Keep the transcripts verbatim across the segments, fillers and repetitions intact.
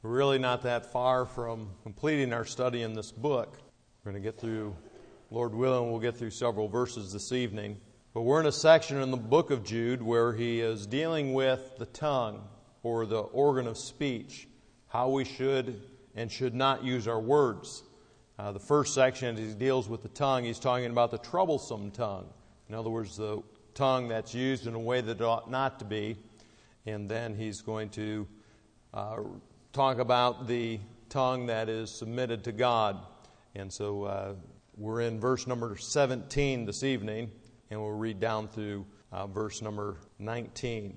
We're really not that far from completing our study in this book. We're going to get through, Lord willing, we'll get through several verses this evening. But we're in a section in the book of Jude where he is dealing with the tongue, or the organ of speech, how we should and should not use our words. Uh, the first section, he deals with the tongue. He's talking about the troublesome tongue. In other words, the tongue that's used in a way that it ought not to be. And then he's going to uh, talk about the tongue that is submitted to God. And so uh, we're in verse number seventeen this evening, and we'll read down through uh, verse number nineteen.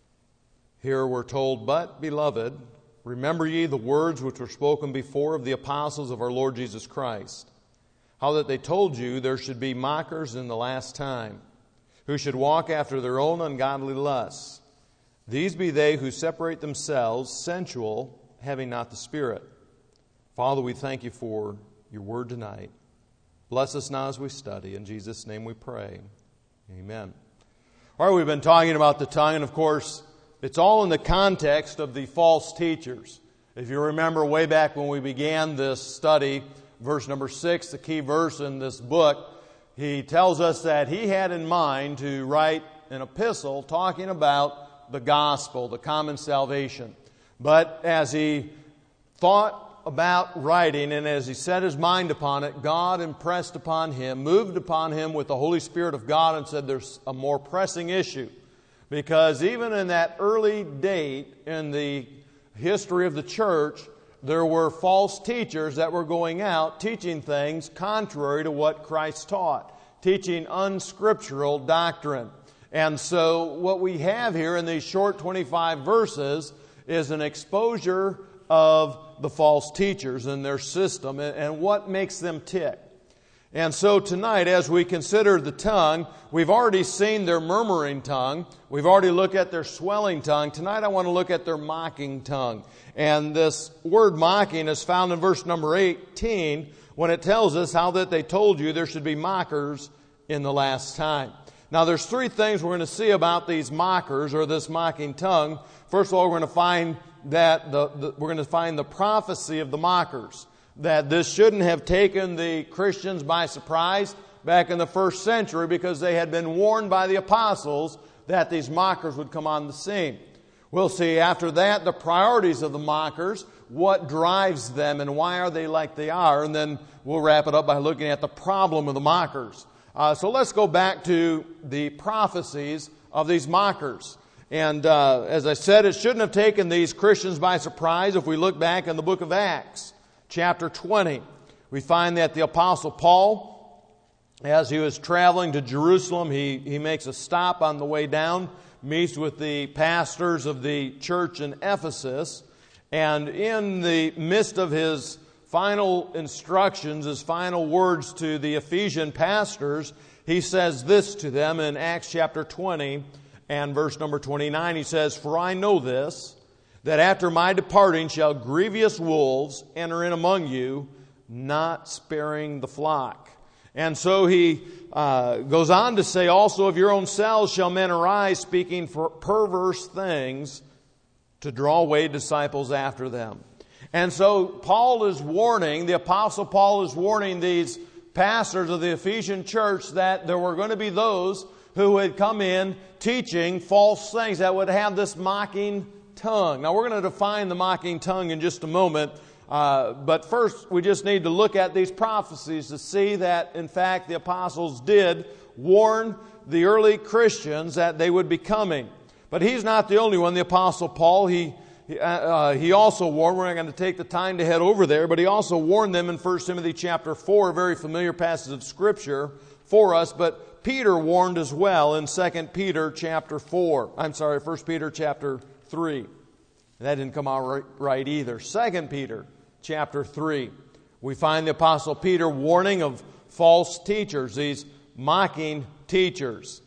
Here we're told, "But, beloved, remember ye the words which were spoken before of the apostles of our Lord Jesus Christ, how that they told you there should be mockers in the last time, who should walk after their own ungodly lusts. These be they who separate themselves, sensual, having not the Spirit." Father, we thank you for your word tonight. Bless us now as we study. In Jesus' name we pray. Amen. All right, we've been talking about the tongue, and of course, it's all in the context of the false teachers. If you remember way back when we began this study, verse number six, the key verse in this book, he tells us that he had in mind to write an epistle talking about the gospel, the common salvation. But as he thought about writing and as he set his mind upon it, God impressed upon him, moved upon him with the Holy Spirit of God, and said there's a more pressing issue. Because even in that early date in the history of the church, there were false teachers that were going out teaching things contrary to what Christ taught, teaching unscriptural doctrine. And so what we have here in these short twenty-five verses is an exposure of the false teachers and their system and what makes them tick. And so tonight, as we consider the tongue, we've already seen their murmuring tongue. We've already looked at their swelling tongue. Tonight I want to look at their mocking tongue. And this word mocking is found in verse number eighteen when it tells us how that they told you there should be mockers in the last time. Now there's three things we're going to see about these mockers or this mocking tongue. First of all, we're going to find that the, the we're going to find the prophecy of the mockers. That this shouldn't have taken the Christians by surprise back in the first century because they had been warned by the apostles that these mockers would come on the scene. We'll see after that the priorities of the mockers, what drives them and why are they like they are, and then we'll wrap it up by looking at the problem of the mockers. Uh, so let's go back to the prophecies of these mockers. And uh, as I said, it shouldn't have taken these Christians by surprise. If we look back in the book of Acts, chapter twenty, we find that the Apostle Paul, as he was traveling to Jerusalem, he, he makes a stop on the way down, meets with the pastors of the church in Ephesus, and in the midst of his final instructions, his final words to the Ephesian pastors, he says this to them in Acts chapter twenty and verse number twenty-nine. He says, "For I know this, that after my departing shall grievous wolves enter in among you, not sparing the flock." And so he uh, goes on to say, "Also of your own selves shall men arise, speaking for perverse things, to draw away disciples after them." And so Paul is warning, the Apostle Paul is warning these pastors of the Ephesian church that there were going to be those who would come in teaching false things that would have this mocking tongue. Now we're going to define the mocking tongue in just a moment, uh, but first we just need to look at these prophecies to see that in fact the apostles did warn the early Christians that they would be coming. But he's not the only one. The Apostle Paul, he he, uh, he also warned, we're not going to take the time to head over there, but he also warned them in First Timothy chapter four, a very familiar passage of Scripture for us, but Peter warned as well in Second Peter chapter four. I'm sorry, First Peter chapter three. That didn't come out right, right either. Second Peter chapter three. We find the Apostle Peter warning of false teachers, these mocking teachers.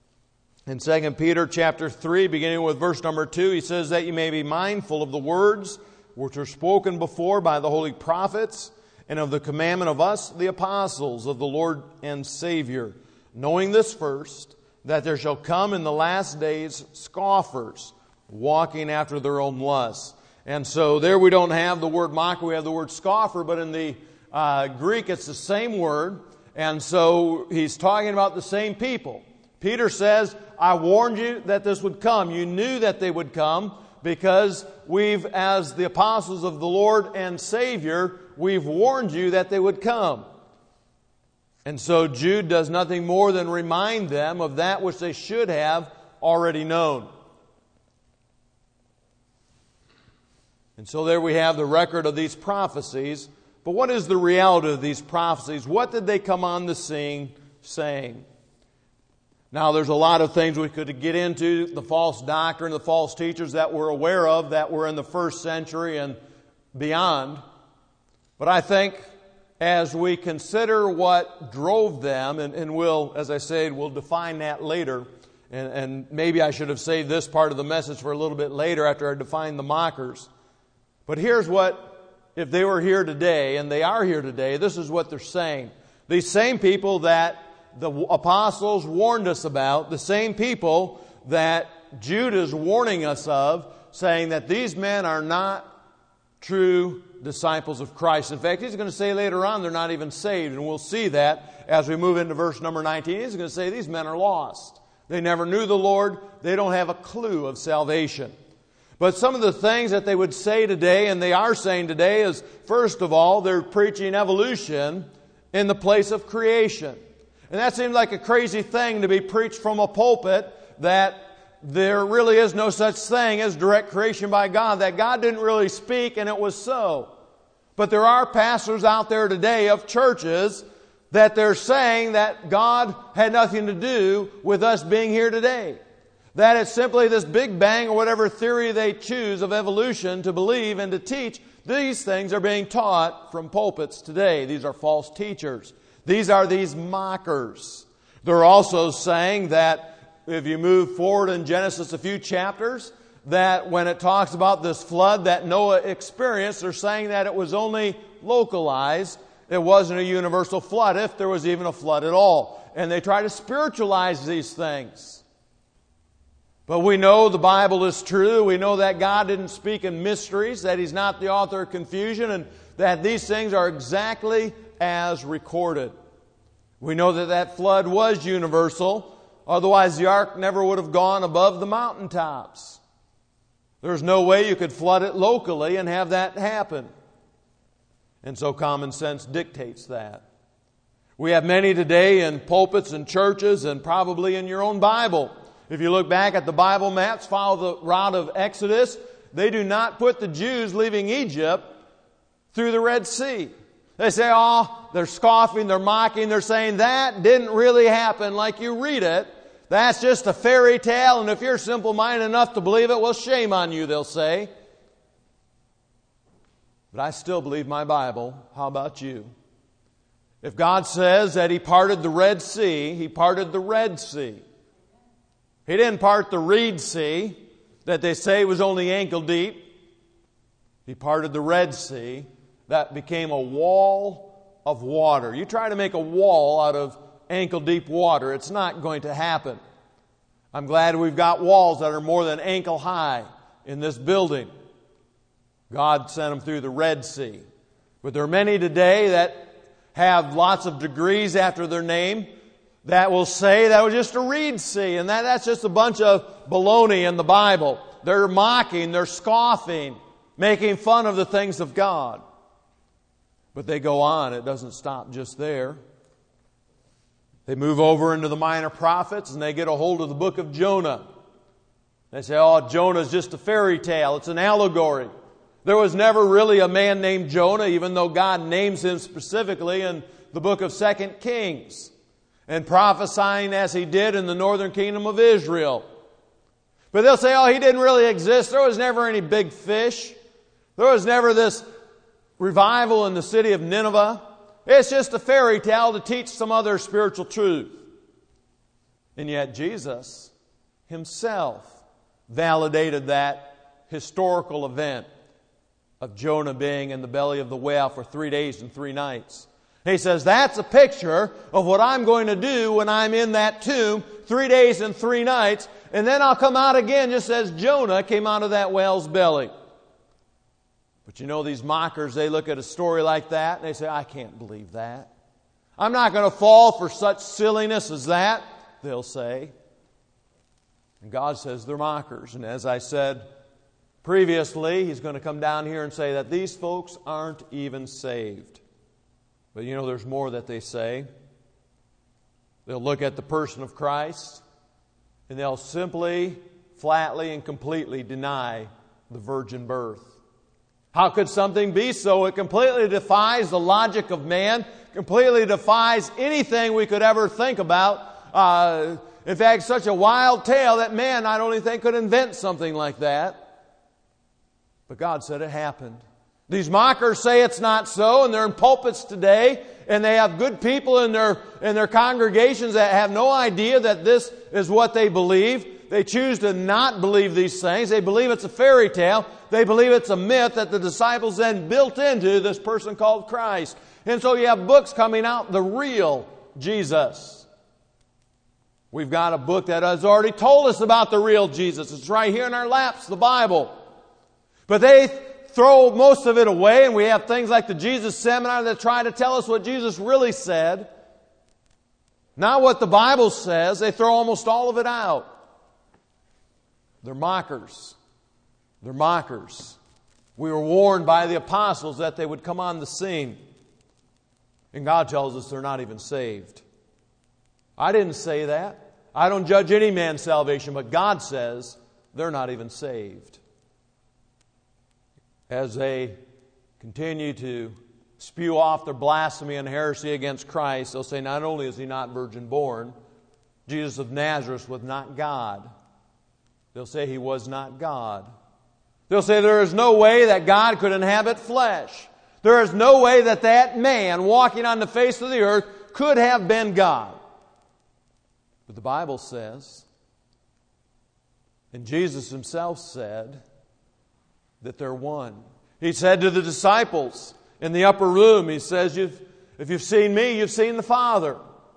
In Second Peter chapter three, beginning with verse number two, he says that you may be mindful of the words which were spoken before by the holy prophets, and of the commandment of us, the apostles of the Lord and Savior, knowing this first, that there shall come in the last days scoffers, walking after their own lusts, And so there we don't have the word mocker, we have the word scoffer, but in the uh, Greek it's the same word. And so he's talking about the same people. Peter says, I warned you that this would come. You knew that they would come because we've, as the apostles of the Lord and Savior, we've warned you that they would come. And so Jude does nothing more than remind them of that which they should have already known. And so there we have the record of these prophecies. But what is the reality of these prophecies? What did they come on the scene saying? Now, there's a lot of things we could get into, the false doctrine, the false teachers that we're aware of, that were in the first century and beyond. But I think as we consider what drove them, and, and we'll, as I said, we'll define that later, and, and maybe I should have saved this part of the message for a little bit later after I define the mockers. But here's what, if they were here today, and they are here today, this is what they're saying. These same people that the apostles warned us about, the same people that Jude is warning us of, saying that these men are not true disciples of Christ. In fact, he's going to say later on they're not even saved, and we'll see that as we move into verse number nineteen. He's going to say these men are lost. They never knew the Lord. They don't have a clue of salvation. But some of the things that they would say today, and they are saying today, is first of all, they're preaching evolution in the place of creation. And that seems like a crazy thing to be preached from a pulpit, that there really is no such thing as direct creation by God, that God didn't really speak and it was so. But there are pastors out there today of churches that they're saying that God had nothing to do with us being here today. That it's simply this Big Bang or whatever theory they choose of evolution to believe and to teach. These things are being taught from pulpits today. These are false teachers. These are these mockers. They're also saying that if you move forward in Genesis a few chapters, that when it talks about this flood that Noah experienced, they're saying that it was only localized. It wasn't a universal flood, if there was even a flood at all. And they try to spiritualize these things. But we know the Bible is true. We know that God didn't speak in mysteries, that He's not the author of confusion, and that these things are exactly as recorded. We know that that flood was universal. Otherwise, the ark never would have gone above the mountaintops. There's no way you could flood it locally and have that happen. And so common sense dictates that. We have many today in pulpits and churches and probably in your own Bible. If you look back at the Bible maps, follow the route of Exodus, they do not put the Jews leaving Egypt through the Red Sea. They say, oh, they're scoffing, they're mocking, they're saying that didn't really happen like you read it. That's just a fairy tale, and if you're simple-minded enough to believe it, well, shame on you, they'll say. But I still believe my Bible. How about you? If God says that He parted the Red Sea, He parted the Red Sea. He didn't part the Reed Sea that they say was only ankle deep. He parted the Red Sea. That became a wall of water. You try to make a wall out of ankle-deep water, it's not going to happen. I'm glad we've got walls that are more than ankle high in this building. God sent them through the Red Sea. But there are many today that have lots of degrees after their name that will say that was just a Reed Sea, and that, that's just a bunch of baloney in the Bible. They're mocking, they're scoffing, making fun of the things of God. But they go on. It doesn't stop just there. They move over into the minor prophets and they get a hold of the book of Jonah. They say, oh, Jonah's just a fairy tale. It's an allegory. There was never really a man named Jonah, even though God names him specifically in the book of Second Kings, and prophesying as he did in the northern kingdom of Israel. But they'll say, oh, he didn't really exist. There was never any big fish. There was never this revival in the city of Nineveh. It's just a fairy tale to teach some other spiritual truth. And yet Jesus Himself validated that historical event of Jonah being in the belly of the whale for three days and three nights. He says, that's a picture of what I'm going to do when I'm in that tomb three days and three nights, and then I'll come out again just as Jonah came out of that whale's belly. But you know, these mockers, they look at a story like that and they say, I can't believe that. I'm not going to fall for such silliness as that, they'll say. And God says they're mockers. And as I said previously, He's going to come down here and say that these folks aren't even saved. But you know, there's more that they say. They'll look at the person of Christ and they'll simply, flatly, and completely deny the virgin birth. How could something be so? It completely defies the logic of man, completely defies anything we could ever think about. Uh, in fact, such a wild tale that man, I don't even think, could invent something like that. But God said it happened. These mockers say it's not so, and they're in pulpits today, and they have good people in their, in their congregations that have no idea that this is what they believe. They choose to not believe these things. They believe it's a fairy tale. They believe it's a myth that the disciples then built into this person called Christ. And so you have books coming out, the real Jesus. We've got a book that has already told us about the real Jesus. It's right here in our laps, the Bible. But they throw most of it away, and we have things like the Jesus Seminar that try to tell us what Jesus really said. Not what the Bible says. They throw almost all of it out. They're mockers. They're mockers. We were warned by the apostles that they would come on the scene. And God tells us they're not even saved. I didn't say that. I don't judge any man's salvation, but God says they're not even saved. As they continue to spew off their blasphemy and heresy against Christ, they'll say not only is He not virgin born, Jesus of Nazareth was not God. They'll say He was not God. They'll say there is no way that God could inhabit flesh. There is no way that that man walking on the face of the earth could have been God. But the Bible says, and Jesus Himself said, that they're one. He said to the disciples in the upper room, He says, you've, if you've seen Me, you've seen the Father.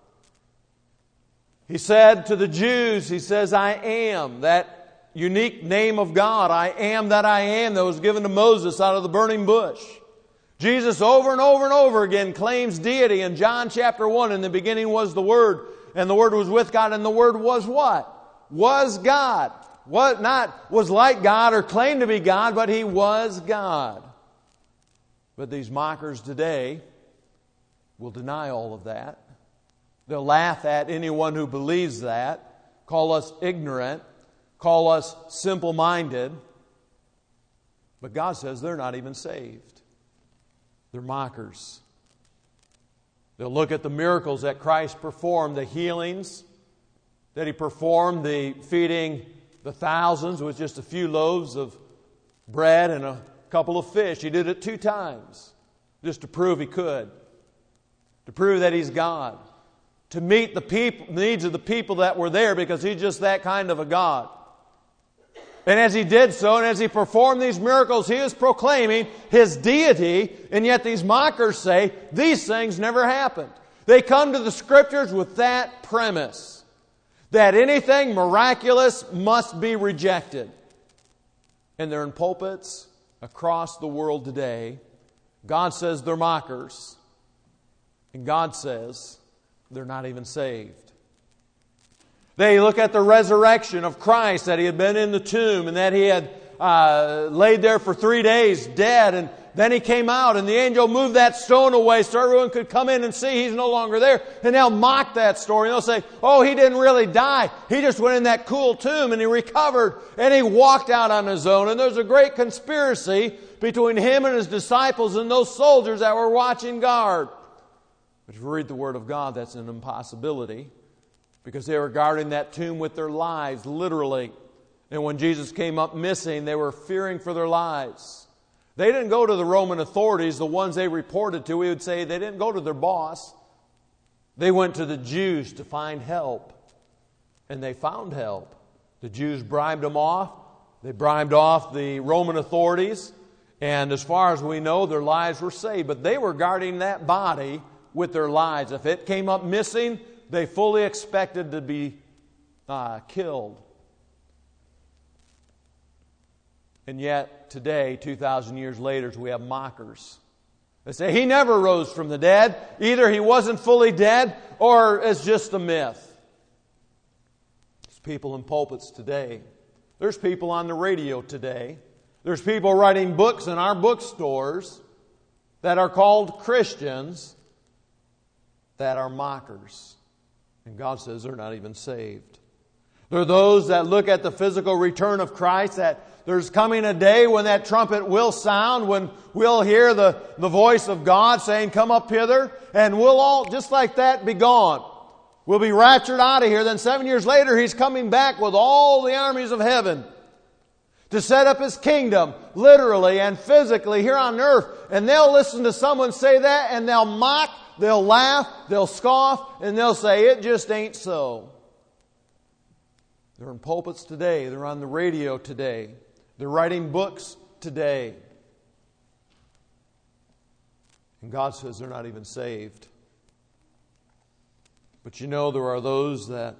He said to the Jews, He says, I am, that unique name of God, I am that I am, that was given to Moses out of the burning bush. Jesus over and over and over again claims deity in John chapter one. In the beginning was the Word, and the Word was with God, and the Word was what? Was God. What not was like God or claimed to be God, but He was God. But these mockers today will deny all of that. They'll laugh at anyone who believes that, call us ignorant, call us simple-minded. But God says they're not even saved. They're mockers. They'll look at the miracles that Christ performed, the healings that He performed, the feeding the thousands with just a few loaves of bread and a couple of fish. He did it two times just to prove He could, to prove that He's God, to meet the people, needs of the people that were there, because He's just that kind of a God. And as He did so, and as He performed these miracles, He is proclaiming His deity, and yet these mockers say these things never happened. They come to the Scriptures with that premise, that anything miraculous must be rejected. And they're in pulpits across the world today. God says they're mockers. And God says they're not even saved. They look at the resurrection of Christ, that He had been in the tomb and that He had uh, laid there for three days dead, and then He came out and the angel moved that stone away so everyone could come in and see He's no longer there. And they'll mock that story. And they'll say, oh, He didn't really die. He just went in that cool tomb and He recovered and He walked out on His own. And there's a great conspiracy between Him and His disciples and those soldiers that were watching guard. But if you read the Word of God, that's an impossibility, because they were guarding that tomb with their lives, literally. And when Jesus came up missing, they were fearing for their lives. They didn't go to the Roman authorities, the ones they reported to. We would say they didn't go to their boss. They went to the Jews to find help. And they found help. The Jews bribed them off. They bribed off the Roman authorities. And as far as we know, their lives were saved. But they were guarding that body with their lives. If it came up missing, they fully expected to be uh, killed. And yet, today, two thousand years later, we have mockers. They say he never rose from the dead. Either he wasn't fully dead or it's just a myth. There's people in pulpits today. There's people on the radio today. There's people writing books in our bookstores that are called Christians that are mockers. And God says they're not even saved. There are those that look at the physical return of Christ, that there's coming a day when that trumpet will sound, when we'll hear the, the voice of God saying, come up hither, and we'll all, just like that, be gone. We'll be raptured out of here. Then seven years later, He's coming back with all the armies of heaven to set up His kingdom, literally and physically, here on earth. And they'll listen to someone say that, and they'll mock, they'll laugh, they'll scoff, and they'll say, it just ain't so. They're in pulpits today. They're on the radio today. They're writing books today. And God says they're not even saved. But you know, there are those that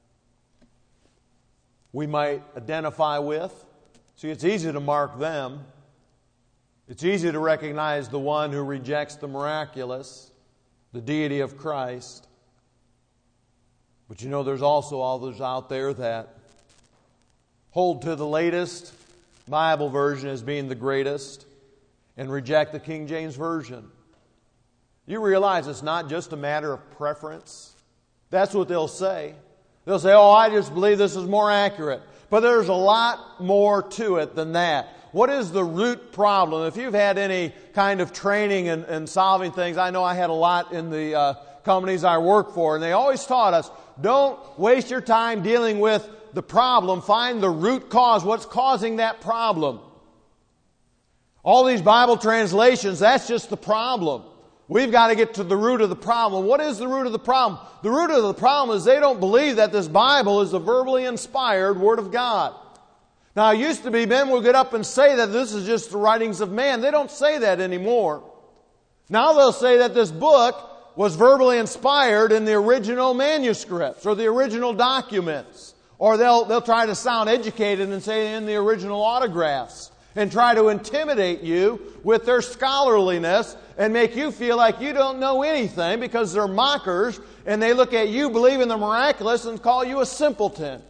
we might identify with. See, it's easy to mark them. It's easy to recognize the one who rejects the miraculous, the deity of Christ. But you know, there's also others out there that hold to the latest Bible version as being the greatest and reject the King James Version. You realize it's not just a matter of preference. That's what they'll say. They'll say, oh, I just believe this is more accurate. But there's a lot more to it than that. What is the root problem? If you've had any kind of training in, in solving things, I know I had a lot in the uh, companies I work for, and they always taught us, don't waste your time dealing with the problem. Find the root cause. What's causing that problem? All these Bible translations, that's just the problem. We've got to get to the root of the problem. What is the root of the problem? The root of the problem is they don't believe that this Bible is the verbally inspired Word of God. Now, it used to be men would get up and say that this is just the writings of man. They don't say that anymore. Now they'll say that this book was verbally inspired in the original manuscripts or the original documents. Or they'll, they'll try to sound educated and say in the original autographs and try to intimidate you with their scholarliness and make you feel like you don't know anything because they're mockers and they look at you believing the miraculous and call you a simpleton.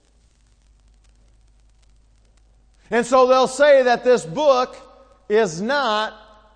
And so they'll say that this book is not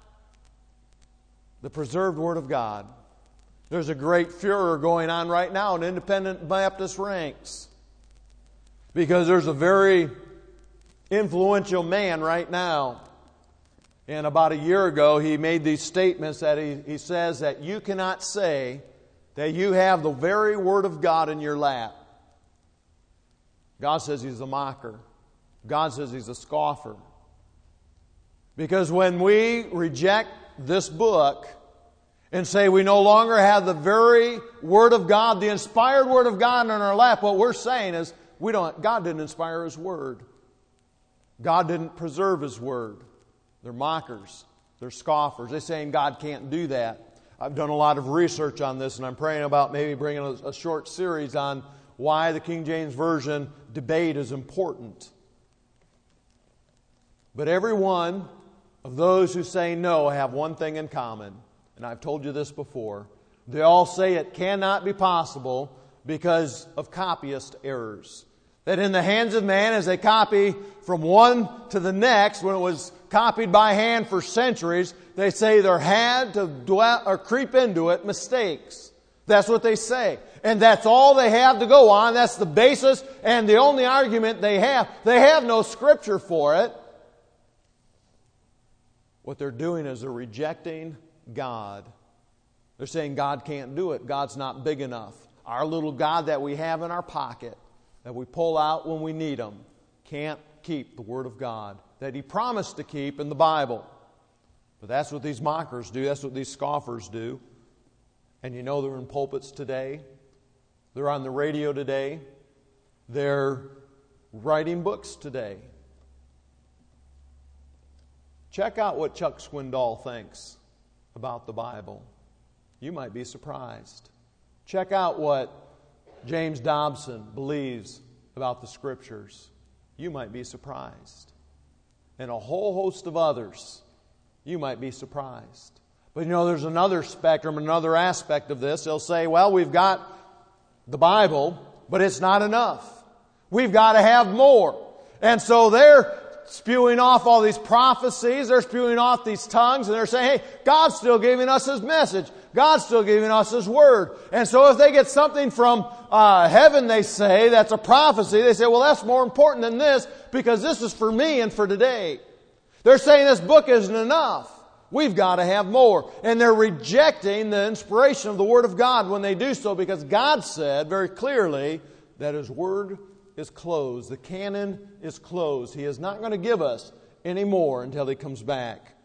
the preserved Word of God. There's a great furor going on right now in independent Baptist ranks. Because there's a very influential man right now. And about a year ago, he made these statements that he, he says that you cannot say that you have the very Word of God in your lap. God says he's a mocker. God says he's a scoffer. Because when we reject this book and say we no longer have the very Word of God, the inspired Word of God in our lap, what we're saying is, We don't, God didn't inspire His Word. God didn't preserve His Word. They're mockers. They're scoffers. They're saying God can't do that. I've done a lot of research on this, and I'm praying about maybe bringing a, a short series on why the King James Version debate is important. But every one of those who say no have one thing in common, and I've told you this before. They all say it cannot be possible because of copyist errors. That in the hands of man, as they copy from one to the next, when it was copied by hand for centuries, they say there had to dwell or creep into it mistakes. That's what they say. And that's all they have to go on. That's the basis and the only argument they have. They have no scripture for it. What they're doing is they're rejecting God. They're saying God can't do it. God's not big enough. Our little God that we have in our pocket, that we pull out when we need Him, can't keep the Word of God that He promised to keep in the Bible. But that's what these mockers do. That's what these scoffers do. And you know they're in pulpits today. They're on the radio today. They're writing books today. Check out what Chuck Swindoll thinks about the Bible. You might be surprised. Check out what James Dobson believes about the Scriptures. You might be surprised. and a whole host of others, you might be surprised. But you know, there's another spectrum, another aspect of this. They'll say, well, we've got the Bible, but it's not enough. We've got to have more. And so they're spewing off all these prophecies, they're spewing off these tongues, and they're saying, hey, God's still giving us His message. God's still giving us His Word. And so if they get something from uh, heaven, they say, that's a prophecy, they say, well, that's more important than this because this is for me and for today. They're saying this book isn't enough. We've got to have more. And they're rejecting the inspiration of the Word of God when they do so because God said very clearly that His Word is closed. The canon is closed. He is not going to give us any more until He comes back.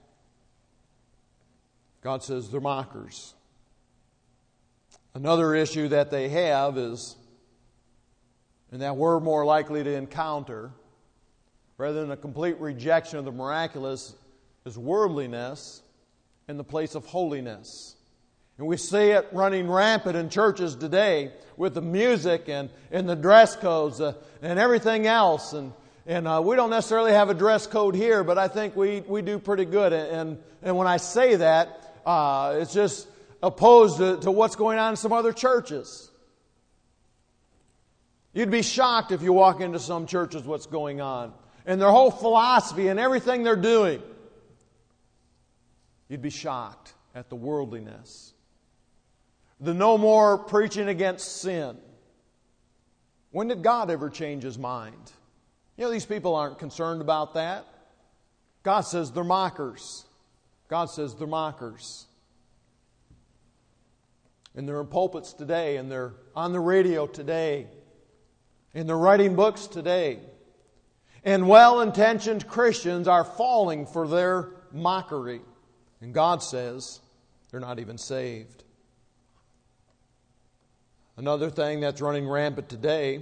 God says they're mockers. Another issue that they have is, and that we're more likely to encounter, rather than a complete rejection of the miraculous, is worldliness in the place of holiness. And we see it running rampant in churches today with the music and, and the dress codes uh, and everything else. And, and uh, we don't necessarily have a dress code here, but I think we, we do pretty good. And, and when I say that, uh, it's just opposed to, to what's going on in some other churches. You'd be shocked if you walk into some churches what's going on. And their whole philosophy and everything they're doing. You'd be shocked at the worldliness. The no more preaching against sin. When did God ever change His mind? You know, these people aren't concerned about that. God says they're mockers. God says they're mockers. And they're in pulpits today, and they're on the radio today, and they're writing books today. And well-intentioned Christians are falling for their mockery. And God says they're not even saved. Another thing that's running rampant today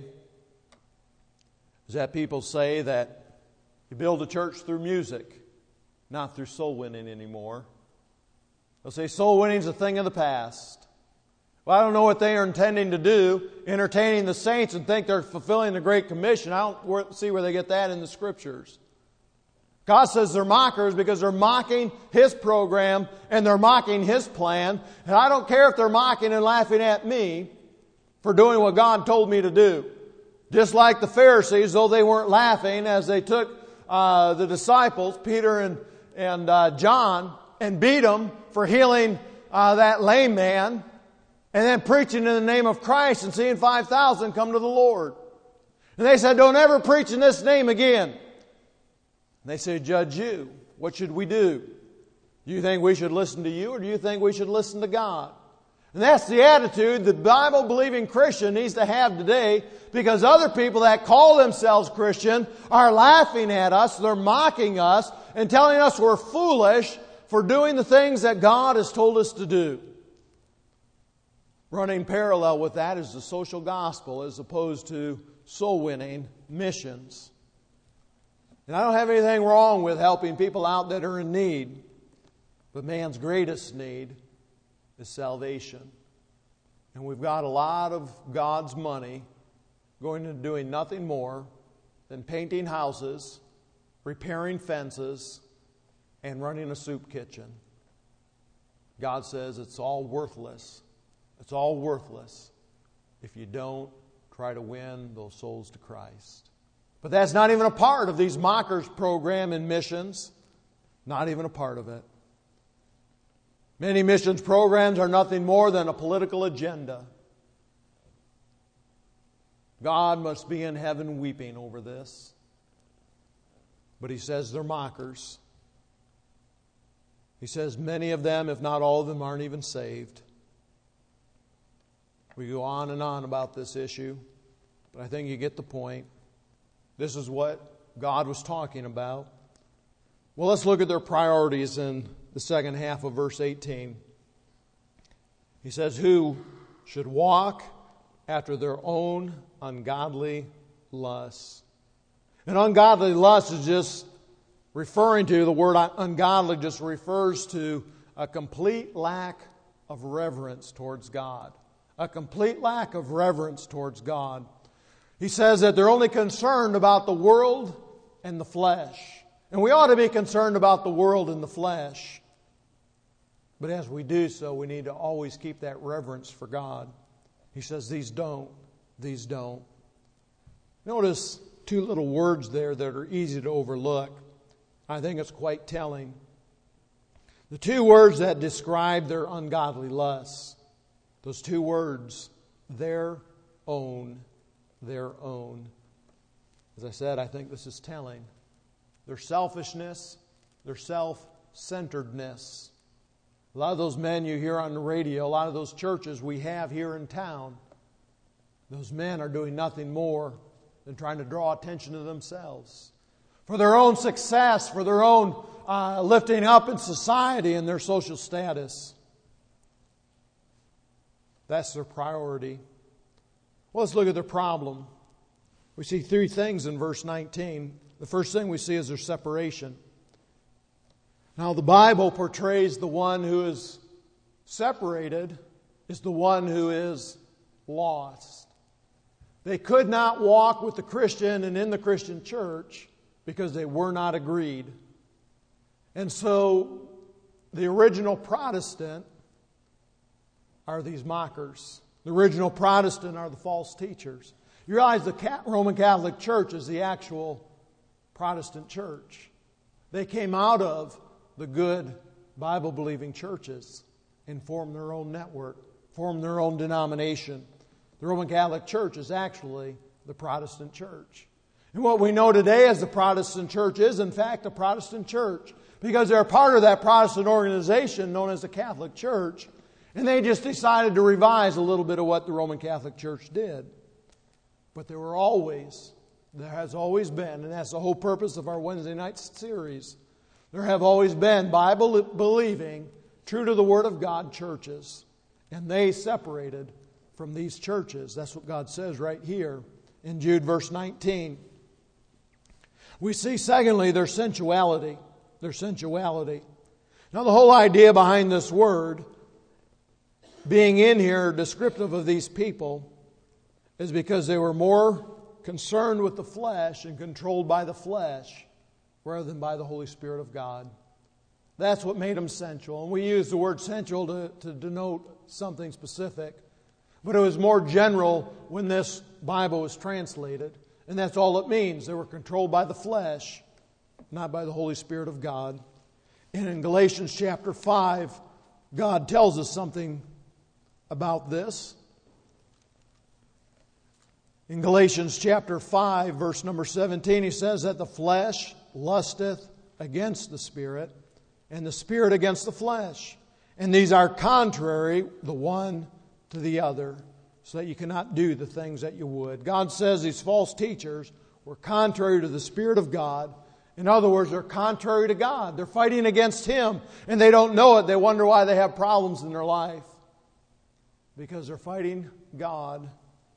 is that people say that you build a church through music, not through soul winning anymore. They'll say soul winning is a thing of the past. Well, I don't know what they are intending to do, entertaining the saints and think they're fulfilling the Great Commission. I don't see where they get that in the Scriptures. God says they're mockers because they're mocking His program and they're mocking His plan. And I don't care if they're mocking and laughing at me for doing what God told me to do. Just like the Pharisees, though they weren't laughing as they took uh, the disciples, Peter and, and uh, John, and beat them for healing uh, that lame man and then preaching in the name of Christ and seeing five thousand come to the Lord. And they said, don't ever preach in this name again. And they said, judge you. What should we do? Do you think we should listen to you or do you think we should listen to God? And that's the attitude the Bible-believing Christian needs to have today, because other people that call themselves Christian are laughing at us, they're mocking us, and telling us we're foolish for doing the things that God has told us to do. Running parallel with that is the social gospel as opposed to soul-winning missions. And I don't have anything wrong with helping people out that are in need, but man's greatest need is salvation. And we've got a lot of God's money going into doing nothing more than painting houses, repairing fences, and running a soup kitchen. God says it's all worthless. It's all worthless if you don't try to win those souls to Christ. But that's not even a part of these mockers program in missions. Not even a part of it. Many missions programs are nothing more than a political agenda. God must be in heaven weeping over this. But He says they're mockers. He says many of them, if not all of them, aren't even saved. We go on and on about this issue, but I think you get the point. This is what God was talking about. Well, let's look at their priorities in the second half of verse eighteen. He says, who should walk after their own ungodly lusts. And ungodly lust is just referring to, the word ungodly just refers to a complete lack of reverence towards God. A complete lack of reverence towards God. He says that they're only concerned about the world and the flesh. And we ought to be concerned about the world and the flesh. But as we do so, we need to always keep that reverence for God. He says, these don't, these don't. Notice two little words there that are easy to overlook. I think it's quite telling. The two words that describe their ungodly lusts. Those two words, their own, their own. As I said, I think this is telling. Their selfishness, their self-centeredness. A lot of those men you hear on the radio, a lot of those churches we have here in town, those men are doing nothing more than trying to draw attention to themselves. For their own success, for their own uh, lifting up in society and their social status. That's their priority. Well, let's look at their problem. We see three things in verse nineteen. The first thing we see is their separation. Now, the Bible portrays the one who is separated is the one who is lost. They could not walk with the Christian and in the Christian church because they were not agreed. And so, the original Protestant are these mockers. The original Protestant are the false teachers. You realize the Roman Catholic Church is the actual Protestant church. They came out of the good Bible-believing churches and formed their own network, formed their own denomination. The Roman Catholic Church is actually the Protestant church. And what we know today as the Protestant church is, in fact, a Protestant church because they're part of that Protestant organization known as the Catholic Church, and they just decided to revise a little bit of what the Roman Catholic Church did. But there were always, there has always been, and that's the whole purpose of our Wednesday night series, there have always been Bible-believing, true to the Word of God churches. And they separated from these churches. That's what God says right here in Jude verse nineteen. We see, secondly, their sensuality. Their sensuality. Now, the whole idea behind this word being in here descriptive of these people is because they were more concerned with the flesh and controlled by the flesh rather than by the Holy Spirit of God. That's what made them sensual. And we use the word sensual to, to denote something specific. But it was more general when this Bible was translated. And that's all it means. They were controlled by the flesh, not by the Holy Spirit of God. And in Galatians chapter five, God tells us something about this. In Galatians chapter five, verse number seventeen, he says that the flesh lusteth against the Spirit, and the Spirit against the flesh. And these are contrary, the one to the other, so that you cannot do the things that you would. God says these false teachers were contrary to the Spirit of God. In other words, they're contrary to God. They're fighting against Him, and they don't know it. They wonder why they have problems in their life. Because they're fighting God.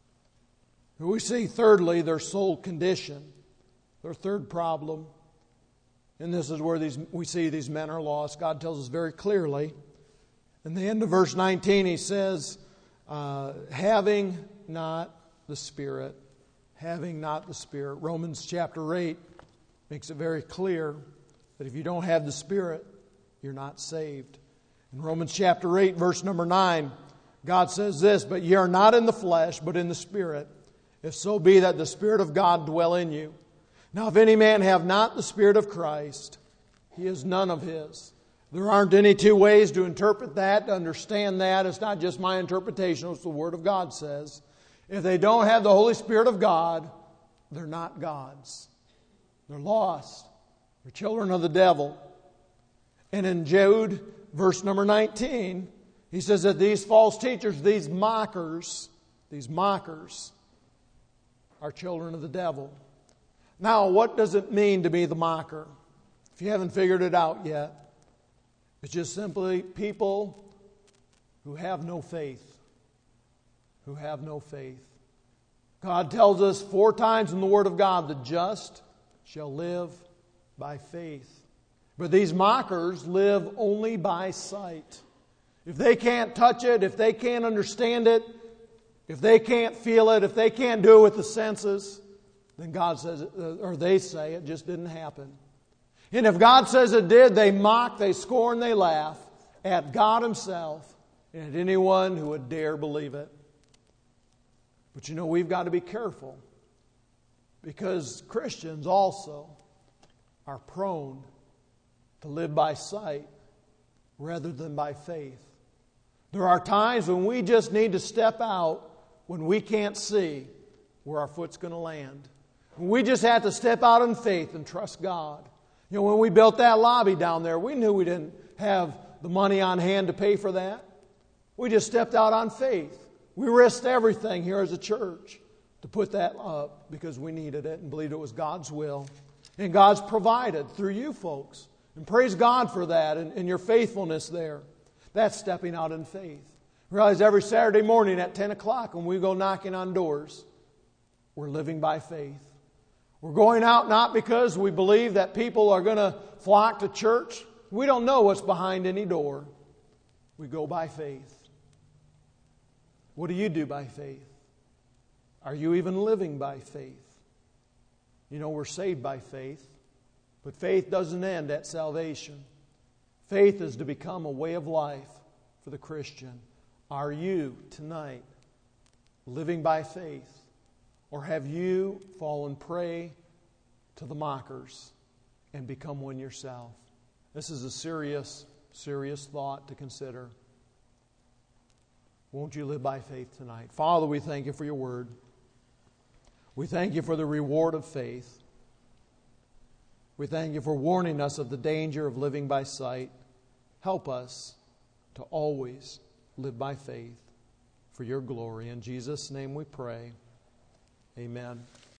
We see, thirdly, their soul condition. Their third problem. And this is where these we see these men are lost. God tells us very clearly. In the end of verse nineteen, He says, uh, having not the Spirit. Having not the Spirit. Romans chapter eight makes it very clear that if you don't have the Spirit, you're not saved. In Romans chapter eight, verse number nine, God says this, but ye are not in the flesh, but in the Spirit, if so be that the Spirit of God dwell in you. Now if any man have not the Spirit of Christ, he is none of His. There aren't any two ways to interpret that, to understand that. It's not just my interpretation, it's what the Word of God says. If they don't have the Holy Spirit of God, they're not God's. They're lost. They're children of the devil. And in Jude, verse number nineteen, he says that these false teachers, these mockers, these mockers are children of the devil. Now, what does it mean to be the mocker? If you haven't figured it out yet, it's just simply people who have no faith. Who have no faith. God tells us four times in the Word of God, the just shall live by faith. But these mockers live only by sight. If they can't touch it, if they can't understand it, if they can't feel it, if they can't do it with the senses, then God says, or they say, it just didn't happen. And if God says it did, they mock, they scorn, they laugh at God Himself and at anyone who would dare believe it. But you know, we've got to be careful, because Christians also are prone to live by sight rather than by faith. There are times when we just need to step out when we can't see where our foot's going to land. We just have to step out in faith and trust God. You know, when we built that lobby down there, we knew we didn't have the money on hand to pay for that. We just stepped out on faith. We risked everything here as a church to put that up because we needed it and believed it was God's will. And God's provided through you folks. And praise God for that and, and your faithfulness there. That's stepping out in faith. Realize every Saturday morning at ten o'clock when we go knocking on doors, we're living by faith. We're going out not because we believe that people are going to flock to church. We don't know what's behind any door. We go by faith. What do you do by faith? Are you even living by faith? You know, we're saved by faith, but faith doesn't end at salvation. Faith is to become a way of life for the Christian. Are you tonight living by faith? Or have you fallen prey to the mockers and become one yourself? This is a serious, serious thought to consider. Won't you live by faith tonight? Father, we thank you for your word. We thank you for the reward of faith. We thank you for warning us of the danger of living by sight. Help us to always live by faith for your glory. In Jesus' name we pray. Amen.